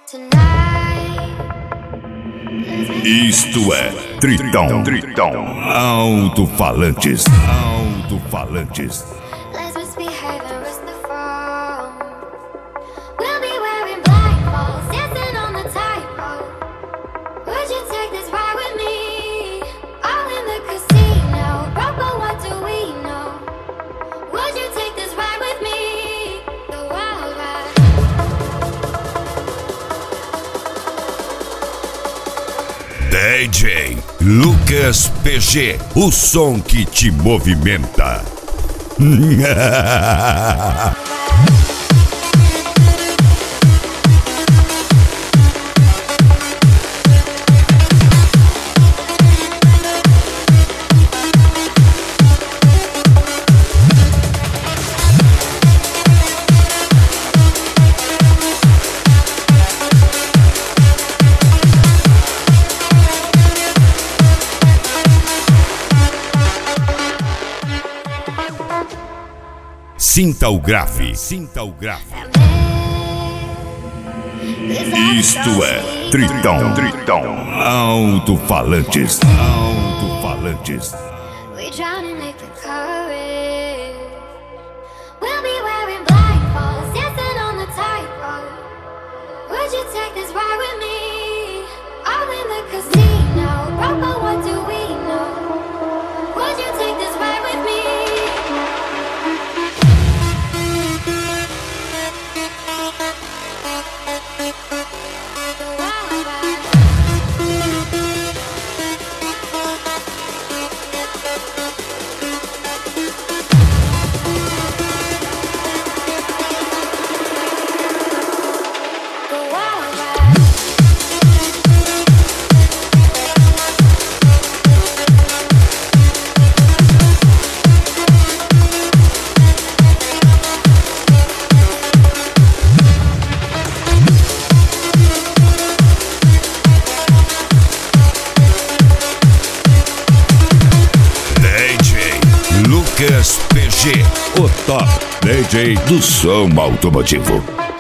Isto é Tritão, Alto-falantes. DJ Lucas PG, o som que te movimenta. Sinta o grave. Isto é Tritão, Alto-falantes. Lucas PG, o top DJ do som automotivo.